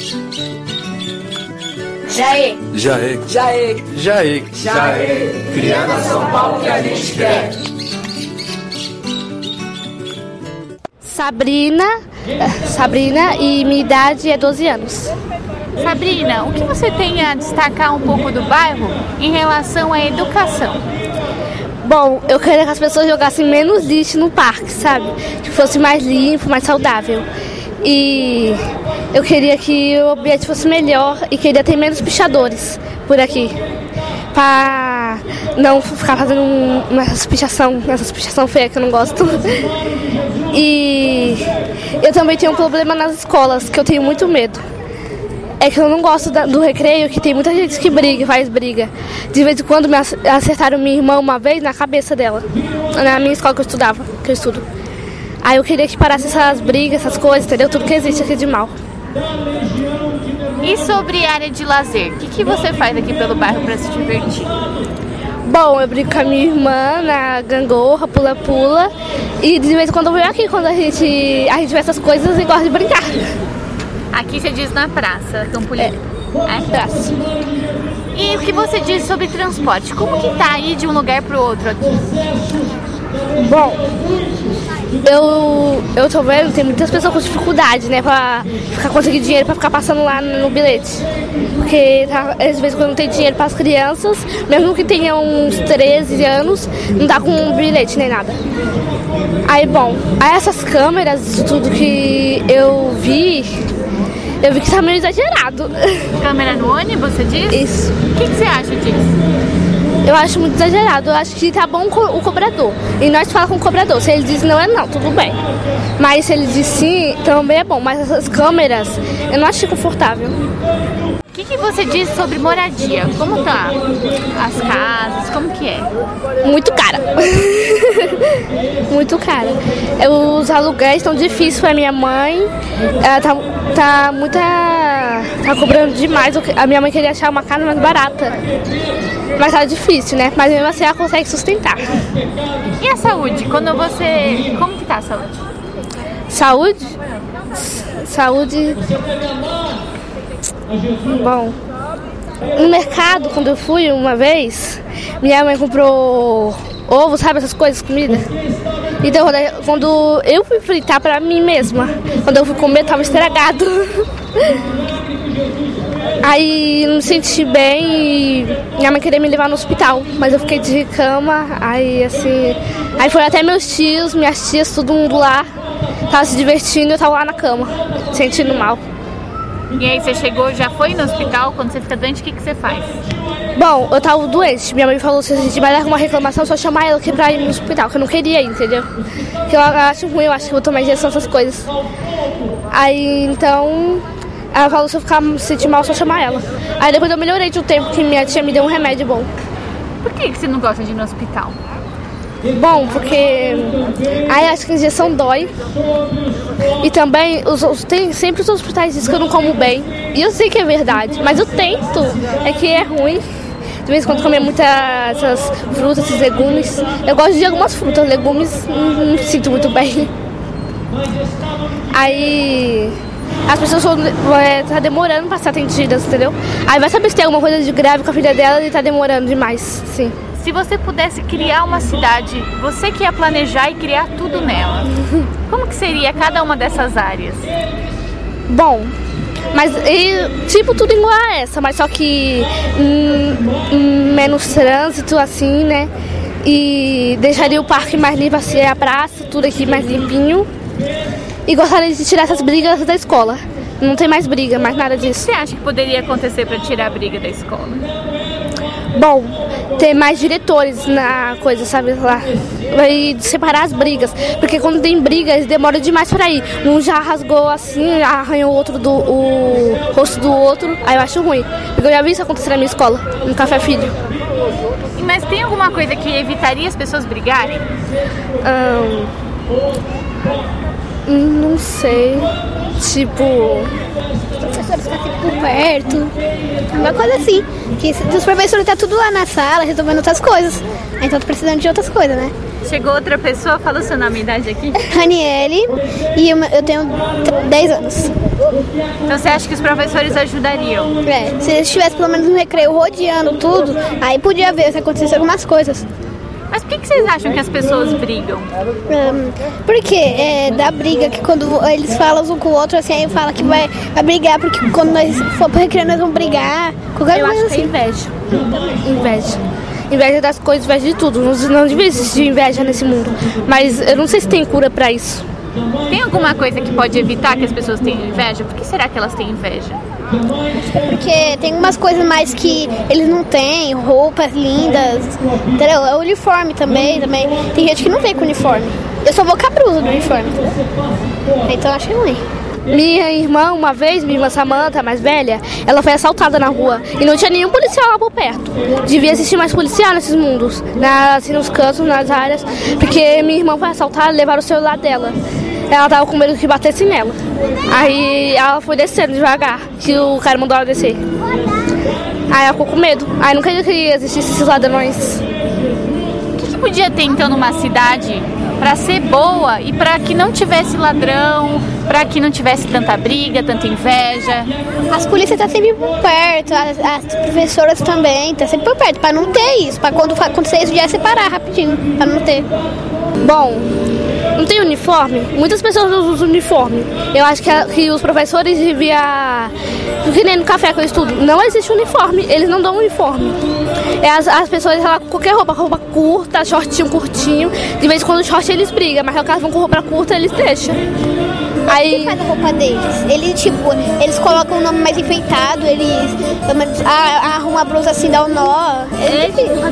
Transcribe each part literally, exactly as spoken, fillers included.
Jaê, Jaê, Jaê, Jaê, Jaê, criando a São Paulo que a gente quer. Sabrina, Sabrina e minha idade é doze anos. Sabrina, o que você tem a destacar um pouco do bairro em relação à educação? Bom, eu queria que as pessoas jogassem menos lixo no parque, sabe? Que fosse mais limpo, mais saudável. E eu queria que o ambiente fosse melhor e queria ter menos pichadores por aqui. Pra não ficar fazendo uma pichação, essas pichação feia que eu não gosto. E eu também tenho um problema nas escolas, que eu tenho muito medo. É que eu não gosto do recreio, que tem muita gente que briga, faz briga. De vez em quando me acertaram minha irmã uma vez na cabeça dela, na minha escola que eu estudava, que eu estudo. Aí eu queria que parasse essas brigas, essas coisas, entendeu? Tudo que existe aqui de mal. E sobre área de lazer, o que, que você faz aqui pelo bairro para se divertir? Bom, eu brinco com a minha irmã na gangorra, pula-pula. E de vez em quando eu venho aqui, quando a gente, a gente vê essas coisas e gosta de brincar. Aqui você diz na praça, Campo Limpo. É, é praça. E o que você diz sobre transporte? Como que tá aí de um lugar pro outro aqui? Bom, eu, eu tô vendo, tem muitas pessoas com dificuldade, né, pra ficar conseguir dinheiro pra ficar passando lá no bilhete. Porque tá, às vezes quando não tem dinheiro para as crianças, mesmo que tenham uns treze anos, não dá com um bilhete nem nada. Aí, bom, aí essas câmeras, isso tudo que eu vi, eu vi que tá meio exagerado. Câmera no ônibus, você diz? Isso. O que, que você acha disso? Eu acho muito exagerado, eu acho que tá bom o cobrador. E nós falamos com o cobrador, se ele diz não é não, tudo bem. Mas se ele diz sim, também é bom. Mas essas câmeras, eu não acho confortável. O que, que você diz sobre moradia? Como tá as casas, como que é? Muito cara. Muito cara. Os aluguéis estão difíceis para minha mãe. Ela tá, tá muita... tá cobrando demais. A minha mãe queria achar uma casa mais barata. Mas tá difícil, né? Mas mesmo assim ela consegue sustentar. E a saúde? Quando você... Como que tá a saúde? Saúde? Saúde... Bom, no mercado, quando eu fui uma vez, minha mãe comprou ovo, sabe, essas coisas, comida. Então, quando eu fui fritar pra mim mesma, quando eu fui comer, tava estragado. Aí não me senti bem e minha mãe queria me levar no hospital, mas eu fiquei de cama, aí assim... Aí foram até meus tios, minhas tias, todo mundo lá, tava se divertindo e eu tava lá na cama, sentindo mal. E aí você chegou, já foi no hospital? Quando você fica doente, o que, que você faz? Bom, eu tava doente. Minha mãe falou, se a gente vai dar alguma reclamação, só chamar ela aqui pra ir no hospital, que eu não queria ir, entendeu? Porque eu acho ruim, eu acho que vou tomar injeção, essas coisas. Aí, então, ela falou, se eu ficar me sentir mal, só chamar ela. Aí depois eu melhorei de um tempo que minha tia me deu um remédio bom. Por que, que você não gosta de ir no hospital? Bom, porque aí acho que a injeção dói. E também os, os, tem, sempre os hospitais dizem que eu não como bem. E eu sei que é verdade, mas eu tento. É que é ruim. De vez em quando comer muitas essas frutas, esses legumes. Eu gosto de algumas frutas, legumes não, não me sinto muito bem. Aí as pessoas estão é, tá demorando para ser atendidas, entendeu? Aí vai saber se tem alguma coisa de grave com a filha dela e tá demorando demais, sim. Se você pudesse criar uma cidade, você que ia planejar e criar tudo nela, como que seria cada uma dessas áreas? Bom, mas e, tipo tudo igual a essa, mas só que hum, menos trânsito assim, né? E deixaria o parque mais limpo, assim, a praça, tudo aqui mais limpinho. E gostaria de tirar essas brigas da escola. Não tem mais briga, mais nada disso. O que você acha que poderia acontecer para tirar a briga da escola? Bom, ter mais diretores na coisa, sabe, lá. E separar as brigas. Porque quando tem brigas, demora demais pra ir. Um já rasgou assim, já arranhou o outro do o rosto do outro. Aí eu acho ruim. Porque eu já vi isso acontecer na minha escola, no Café Filho. Mas tem alguma coisa que evitaria as pessoas brigarem? Hum, Não sei. Tipo... Os professores ficam sempre por perto. Uma coisa assim. Que os professores estão tudo lá na sala, resolvendo outras coisas. Aí estão precisando de outras coisas, né? Chegou outra pessoa, fala o seu nome e idade aqui. Raniele, e eu, eu tenho dez anos. Então você acha que os professores ajudariam? É, se eles estivessem pelo menos no recreio rodeando tudo, aí podia ver se acontecesse algumas coisas. Mas por que, que vocês acham que as pessoas brigam? Um, porque é da briga que quando eles falam um com o outro, assim, aí fala que vai, vai brigar, porque quando nós for pro recreio nós vamos brigar. Qualquer Eu coisa acho que é assim. inveja. Inveja. Inveja das coisas, inveja de tudo. Não, não devia existir inveja nesse mundo. Mas eu não sei se tem cura pra isso. Tem alguma coisa que pode evitar que as pessoas tenham inveja? Por que será que elas têm inveja? Porque tem umas coisas mais que eles não têm, roupas lindas, entendeu? É o uniforme também, também. Tem gente que não vem com uniforme. Eu só vou com a blusa do uniforme, entendeu? Então eu acho ruim. Minha irmã, uma vez, minha irmã Samanta, mais velha, ela foi assaltada na rua e não tinha nenhum policial lá por perto. Devia existir mais policial nesses mundos, na, assim, nos cantos, nas áreas, porque minha irmã foi assaltada e levaram o celular dela. Ela tava com medo que batesse nela. Aí ela foi descendo devagar, que o cara mandou ela descer. Aí ela ficou com medo. Aí não queria que existisse esses ladrões. O que, que podia ter então numa cidade para ser boa e para que não tivesse ladrão, para que não tivesse tanta briga, tanta inveja? As polícias estão sempre por perto, as, as professoras também estão sempre por perto, para não ter isso, para quando acontecer isso já separar rapidinho, para não ter. Bom, não tem uniforme? Muitas pessoas usam uniforme. Eu acho que, a, que os professores deviam... Que nem no café que eu estudo, não existe uniforme, eles não dão uniforme. É as, as pessoas, ela, qualquer roupa, roupa curta, shortinho curtinho, de vez em quando o short eles brigam, mas quando elas vão com roupa curta, eles deixam. Aí... O que faz a roupa deles? Eles, tipo, eles colocam o nome mais enfeitado, eles arrumam a blusa assim, dá um nó. É,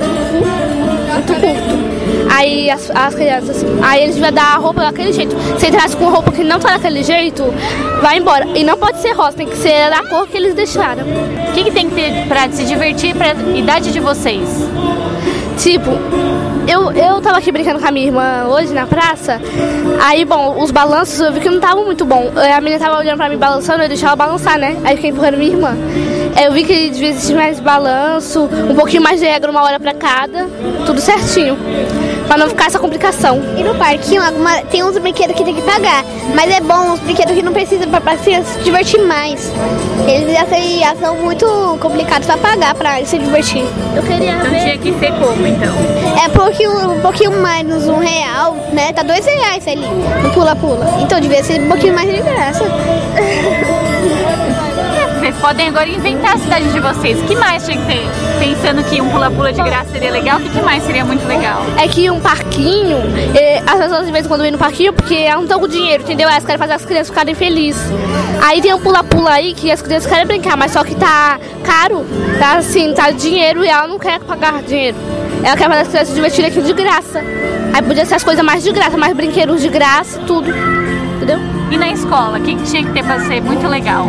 muito curto. Aí as, as crianças, aí eles vão dar a roupa daquele jeito. Se entrasse com roupa que não tá daquele jeito, vai embora. E não pode ser rosa, tem que ser da cor que eles deixaram. O que, que tem que ter pra se divertir pra idade de vocês? Tipo, eu, eu tava aqui brincando com a minha irmã hoje na praça. Aí, bom, os balanços eu vi que não estavam muito bom. A menina tava olhando pra mim balançando, eu deixei ela balançar, né? Aí fiquei empurrando minha irmã. Eu vi que devia existir mais balanço, um pouquinho mais de regra, uma hora pra cada, tudo certinho, pra não ficar essa complicação. E no parquinho alguma, tem uns brinquedos que tem que pagar, mas é bom os brinquedos que não precisam pra, pra se divertir mais. Eles já, já são muito complicados pra pagar pra se divertir. Eu queria Então ver... tinha que ser como, então? É um pouquinho, um pouquinho mais, uns um real, né? Tá dois reais ali, no pula-pula. Então devia ser um pouquinho mais de graça. Vocês podem agora inventar a cidade de vocês. O que mais tinha que ter? Pensando que um pula-pula de graça seria legal, o que, que mais seria muito legal? É que um parquinho, eh, as pessoas de vez em quando vêm no parquinho porque elas não estão com dinheiro, entendeu? Elas querem fazer as crianças ficarem felizes. Aí tem um pula-pula aí que as crianças querem brincar, mas só que tá caro, tá assim, tá dinheiro e ela não quer pagar dinheiro. Ela quer fazer as crianças se divertirem aqui de graça. Aí podia ser as coisas mais de graça, mais brinquedos de graça, tudo, entendeu? E na escola, o que, que tinha que ter pra ser muito legal?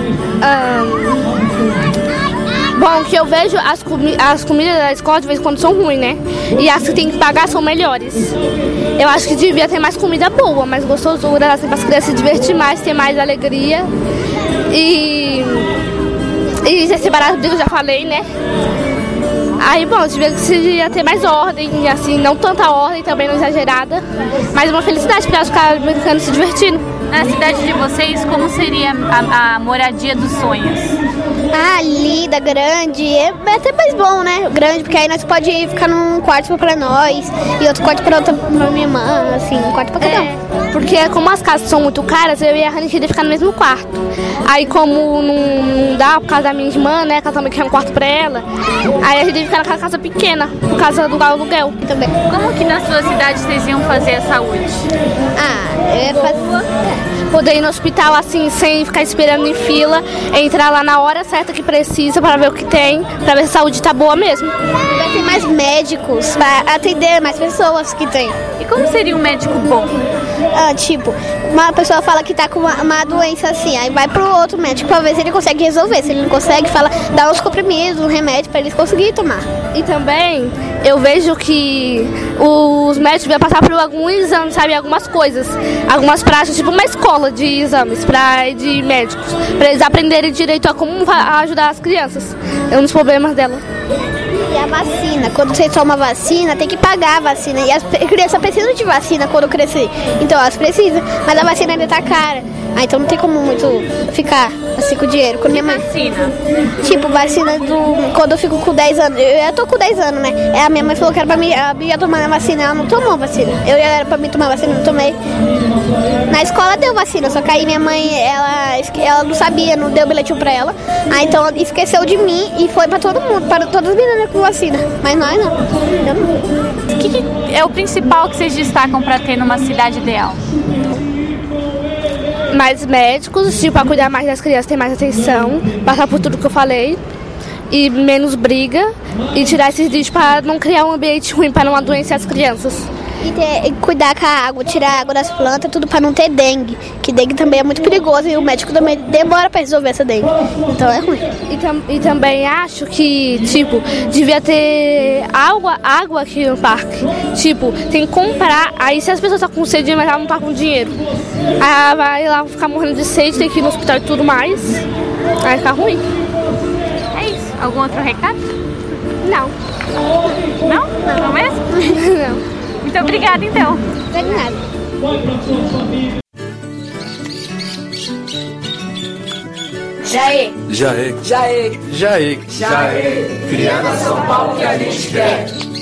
Um, bom, que eu vejo as, comi as comidas da escola de vez em quando são ruins, né? E as que tem que pagar são melhores. Eu acho que devia ter mais comida boa, mais gostosura, assim, para as crianças se divertir mais, ter mais alegria. E, e ser separado, eu já falei, né? Aí, bom, devia ter mais ordem, assim, não tanta ordem, também não exagerada, mas uma felicidade para elas ficarem brincando e se divertindo. Na cidade de vocês, como seria a, a moradia dos sonhos? Ah, linda, grande, é até mais bom, né? Grande, porque aí nós podemos ficar num quarto pra nós e outro quarto pra, outra, pra minha irmã, assim, um quarto pra cada um. É, porque como as casas são muito caras, eu e a Rani queria ficar no mesmo quarto. Aí como não, não dá por causa da minha irmã, né, que ela também quer um quarto pra ela, aí a gente ficar naquela casa pequena, por causa do aluguel também. Como que na sua cidade vocês iam fazer a saúde? Ah, eu ia fazer... Poder ir no hospital assim, sem ficar esperando em fila, entrar lá na hora certa que precisa para ver o que tem, para ver se a saúde tá boa mesmo. Vai ter mais médicos para atender mais pessoas que tem. E como seria um médico bom? Ah, tipo, uma pessoa fala que tá com uma, uma doença assim, aí vai pro outro médico para ver se ele consegue resolver. Se ele não consegue, fala, dá uns comprimidos, um remédio para eles conseguirem tomar. E também eu vejo que os médicos vão passar por alguns exames, sabe? Algumas coisas, algumas práticas, tipo uma escola de exames pra, de médicos, para eles aprenderem direito a como ajudar as crianças, é um dos problemas dela. E a vacina, quando você toma vacina, tem que pagar a vacina. E as crianças precisam de vacina quando crescer. Então elas precisam, mas a vacina ainda tá cara. Ah, então não tem como muito ficar assim com dinheiro. Quando minha mãe... Vacina? Tipo, vacina do... Quando eu fico com dez anos, eu já tô com dez anos, né? É, a minha mãe falou que era pra mim, ela ia tomar a vacina, ela não tomou a vacina. Eu era pra mim tomar a vacina, não tomei. Na escola deu vacina, só que aí minha mãe, ela, ela não sabia, não deu bilhetinho pra ela. Ah, então ela esqueceu de mim e foi pra todo mundo, para todas as meninas com vacina. Mas nós não. Eu não. O que, que é o principal que vocês destacam pra ter numa cidade ideal? Mais médicos, tipo, para cuidar mais das crianças, ter mais atenção, passar por tudo que eu falei, e menos briga, e tirar esses lixos para não criar um ambiente ruim, para não adoecer as crianças. E, ter, e cuidar com a água, tirar a água das plantas, tudo para não ter dengue, que dengue também é muito perigoso e o médico também demora para resolver essa dengue, então é ruim. E, tam, e também acho que, tipo, devia ter água, água aqui no parque, tipo, tem que comprar, aí se as pessoas estão com sede, mas elas não estão com dinheiro, aí vai lá ficar morrendo de sede, tem que ir no hospital e tudo mais, aí vai ficar ruim. É isso. Algum outro recado? Não. Não? Não mesmo? Não. Muito obrigada, então. Não tem nada. Jaê. Jaê. Jaê. Jaê. Jaê. Criando a São Paulo que a gente quer.